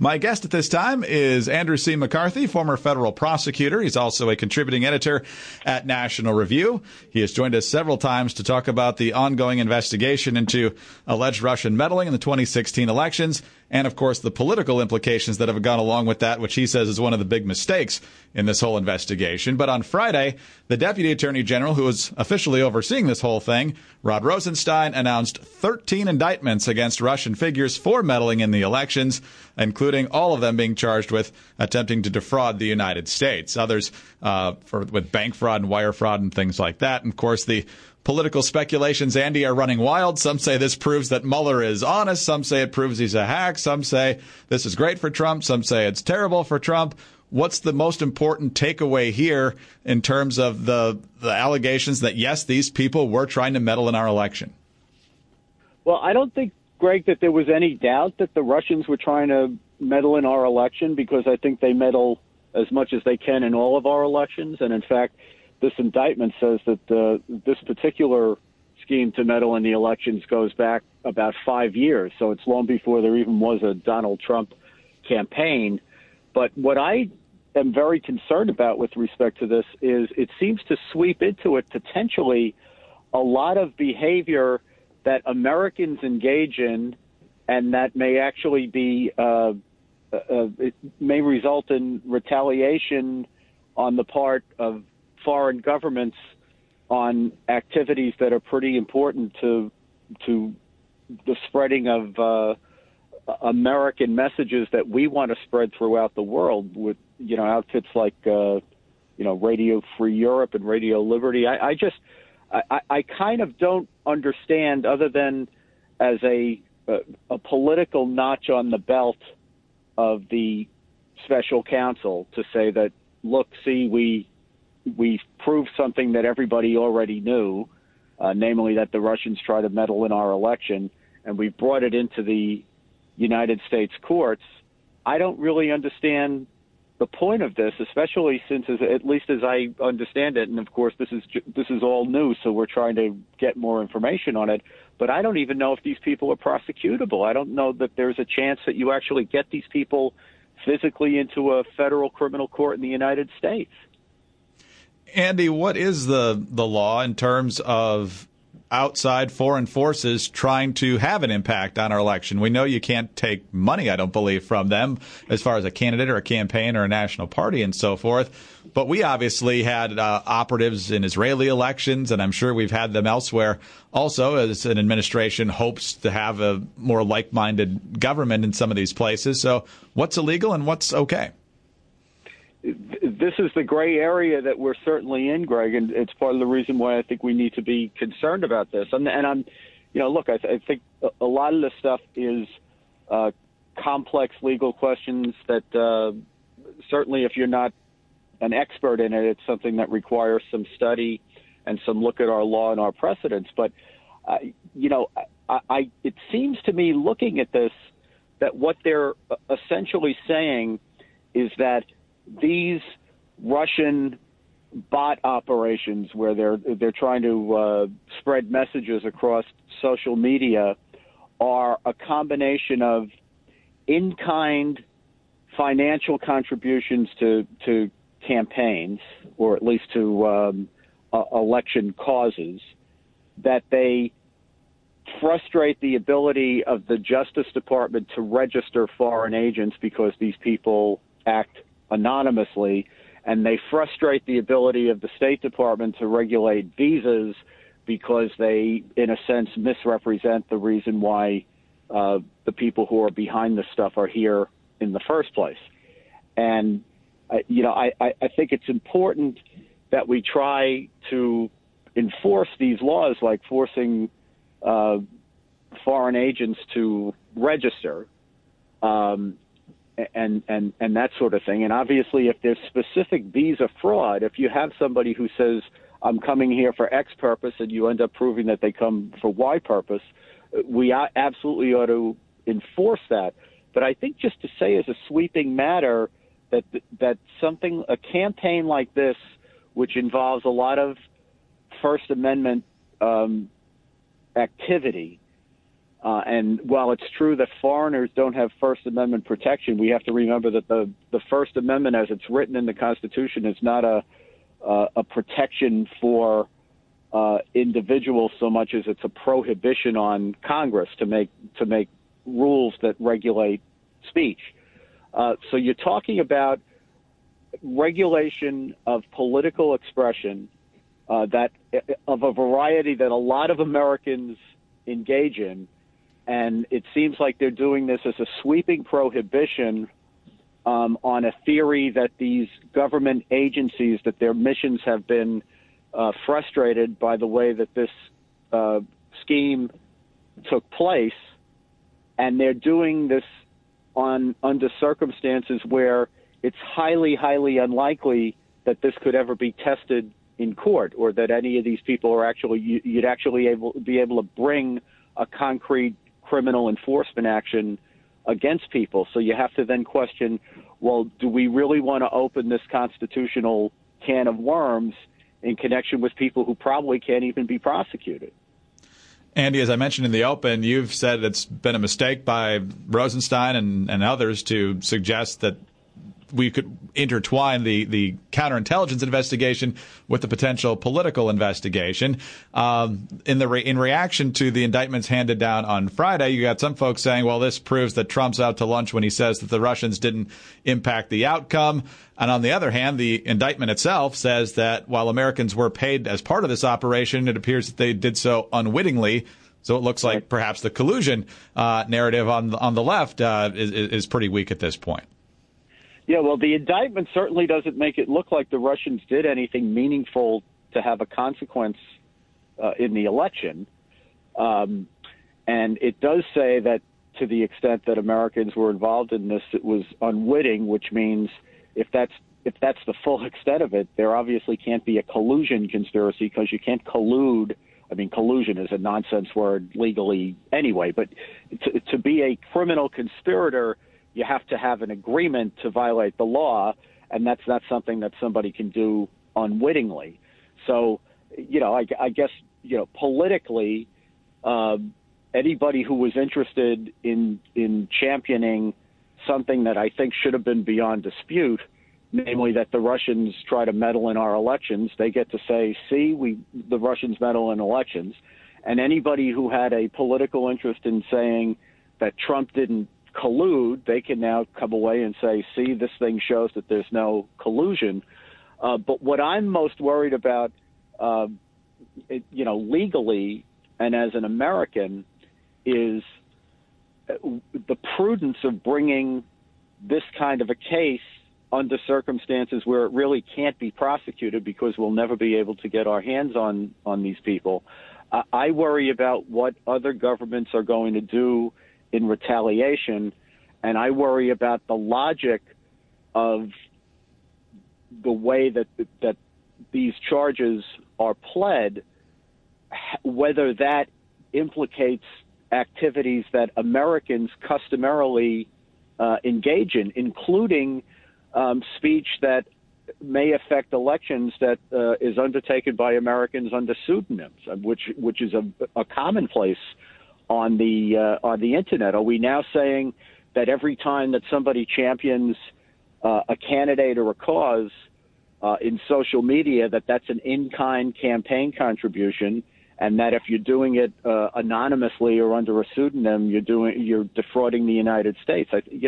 My guest at this time is Andrew C. McCarthy, former federal prosecutor. He's also a contributing editor at National Review. He has joined us several times to talk about the ongoing investigation into alleged Russian meddling in the 2016 elections and, of course, the political implications that have gone along with that, which he says is one of the big mistakes in this whole investigation. But on Friday, the Deputy Attorney General, who is officially overseeing this whole thing, Rod Rosenstein, announced 13 indictments against Russian figures for meddling in the elections, including all of them being charged with attempting to defraud the United States. Others with bank fraud and wire fraud and things like that. And, of course, the political speculations, Andy, are running wild. Some say this proves that Mueller is honest. Some say it proves he's a hack. Some say this is great for Trump. Some say it's terrible for Trump. What's the most important takeaway here in terms of the allegations that, yes, these people were trying to meddle in our election? Well, I don't think, Greg, that there was any doubt that the Russians were trying to meddle in our election, because I think they meddle as much as they can in all of our elections. And in fact, this indictment says that this particular scheme to meddle in the elections goes back about 5 years. So it's long before there even was a Donald Trump campaign. But what I am very concerned about with respect to this is it seems to sweep into it potentially a lot of behavior that Americans engage in, and that may actually be it may result in retaliation on the part of foreign governments on activities that are pretty important to the spreading of American messages that we want to spread throughout the world with, outfits like, Radio Free Europe and Radio Liberty. I kind of don't understand, other than as a political notch on the belt of the special counsel, to say that, look, see, we proved something that everybody already knew, namely that the Russians try to meddle in our election, and we've brought it into the United States courts. I don't really understand the point of this, especially since, at least as I understand it, and of course this is all new, so we're trying to get more information on it, but I don't even know if these people are prosecutable. I don't know that there's a chance that you actually get these people physically into a federal criminal court in the United States. Andy, what is the law in terms of outside foreign forces trying to have an impact on our election? We know you can't take money, I don't believe, from them as far as a candidate or a campaign or a national party and so forth. But we obviously had operatives in Israeli elections, and I'm sure we've had them elsewhere also, as an administration hopes to have a more like-minded government in some of these places. So what's illegal and what's okay? This is the gray area that we're certainly in, Greg, and it's part of the reason why I think we need to be concerned about this. And I'm, look, I think a lot of this stuff is complex legal questions that certainly, if you're not an expert in it, it's something that requires some study and some look at our law and our precedents. But, it seems to me, looking at this, that what they're essentially saying is that these Russian bot operations, where they're trying to spread messages across social media, are a combination of in-kind financial contributions to campaigns, or at least to election causes, that they frustrate the ability of the Justice Department to register foreign agents because these people act anonymously, and they frustrate the ability of the State Department to regulate visas because they, in a sense, misrepresent the reason why the people who are behind this stuff are here in the first place. And, I think it's important that we try to enforce these laws, like forcing foreign agents to register, and that sort of thing. And obviously, if there's specific visa fraud, if you have somebody who says, I'm coming here for X purpose, and you end up proving that they come for Y purpose, we absolutely ought to enforce that. But I think just to say as a sweeping matter that a campaign like this, which involves a lot of First Amendment activity, And while it's true that foreigners don't have First Amendment protection, we have to remember that the First Amendment, as it's written in the Constitution, is not a protection for individuals so much as it's a prohibition on Congress to make rules that regulate speech. So you're talking about regulation of political expression that of a variety that a lot of Americans engage in, and it seems like they're doing this as a sweeping prohibition on a theory that these government agencies, that their missions have been frustrated by the way that this scheme took place, and they're doing this under circumstances where it's highly, highly unlikely that this could ever be tested in court, or that any of these people are you'd actually be able to bring a concrete criminal enforcement action against people. So you have to then question, well, do we really want to open this constitutional can of worms in connection with people who probably can't even be prosecuted? Andy, as I mentioned in the open, you've said it's been a mistake by Rosenstein and others to suggest that we could intertwine the counterintelligence investigation with the potential political investigation. In reaction to the indictments handed down on Friday, you got some folks saying, well, this proves that Trump's out to lunch when he says that the Russians didn't impact the outcome. And on the other hand, the indictment itself says that while Americans were paid as part of this operation, it appears that they did so unwittingly. So it looks like perhaps the collusion narrative on the left is pretty weak at this point. Yeah, well, the indictment certainly doesn't make it look like the Russians did anything meaningful to have a consequence in the election. And it does say that to the extent that Americans were involved in this, it was unwitting, which means if that's the full extent of it, there obviously can't be a collusion conspiracy, because you can't collude. I mean, collusion is a nonsense word legally anyway, but to be a criminal conspirator, you have to have an agreement to violate the law, and that's not something that somebody can do unwittingly. So, I guess, politically, anybody who was interested in championing something that I think should have been beyond dispute, namely that the Russians try to meddle in our elections, they get to say, see, the Russians meddle in elections. And anybody who had a political interest in saying that Trump didn't collude, they can now come away and say, see, this thing shows that there's no collusion. But what I'm most worried about, legally and as an American, is the prudence of bringing this kind of a case under circumstances where it really can't be prosecuted, because we'll never be able to get our hands on these people. I worry about what other governments are going to do in retaliation, and I worry about the logic of the way that these charges are pled, whether that implicates activities that Americans customarily engage in, including speech that may affect elections that is undertaken by Americans under pseudonyms, which is a commonplace on the internet. Are we now saying that every time that somebody champions a candidate or a cause in social media, that's an in-kind campaign contribution, and that if you're doing it anonymously or under a pseudonym, you're defrauding the United States?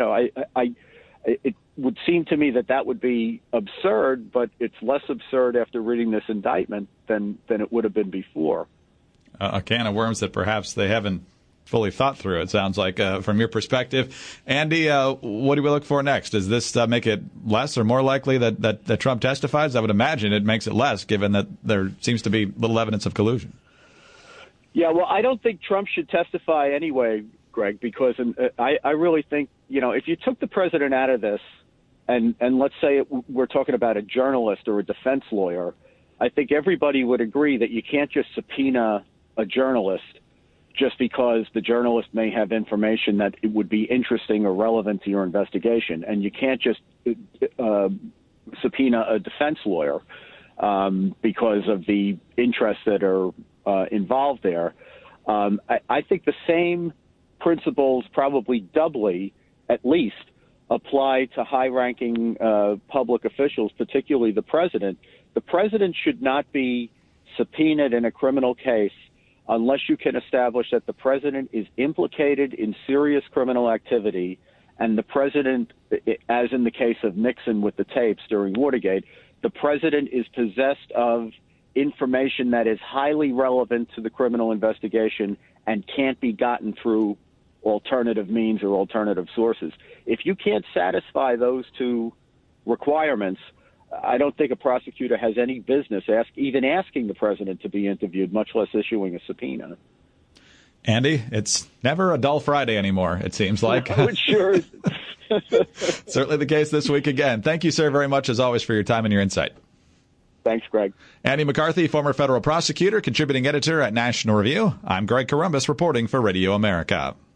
It would seem to me that would be absurd, but it's less absurd after reading this indictment than it would have been before. A can of worms that perhaps they haven't fully thought through, it sounds like, from your perspective. Andy, what do we look for next? Does this make it less or more likely that Trump testifies? I would imagine it makes it less, given that there seems to be little evidence of collusion. Yeah, well, I don't think Trump should testify anyway, Greg, because I really think, if you took the president out of this, and let's say we're talking about a journalist or a defense lawyer, I think everybody would agree that you can't just subpoena a journalist just because the journalist may have information that it would be interesting or relevant to your investigation. And you can't just subpoena a defense lawyer because of the interests that are involved there. I think the same principles probably doubly, at least, apply to high-ranking public officials, particularly the president. The president should not be subpoenaed in a criminal case unless you can establish that the president is implicated in serious criminal activity, and the president, as in the case of Nixon with the tapes during Watergate, the president is possessed of information that is highly relevant to the criminal investigation and can't be gotten through alternative means or alternative sources. If you can't satisfy those two requirements, I don't think a prosecutor has any business even asking the president to be interviewed, much less issuing a subpoena. Andy, it's never a dull Friday anymore, it seems like. No, it sure is. Certainly the case this week again. Thank you, sir, very much, as always, for your time and your insight. Thanks, Greg. Andy McCarthy, former federal prosecutor, contributing editor at National Review. I'm Greg Corombos reporting for Radio America.